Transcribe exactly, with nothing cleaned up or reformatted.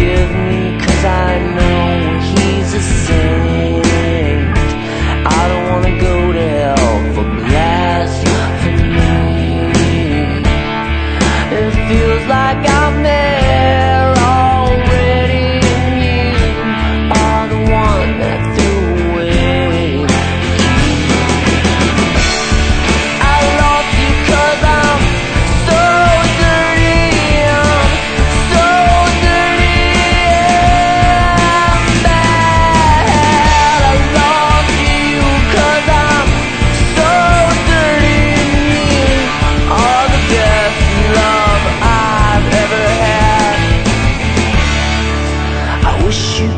forgive me, 'cause I know he's a saint. I don't wanna go to hell for blasphemy. It feels like I'm there already, and you are the one that threw away. I lost you 'cause I'm so dirty, I'm so dirty, I'm bad. I lost you 'cause I'm so dirty, and you are the best love I've ever had. I wish you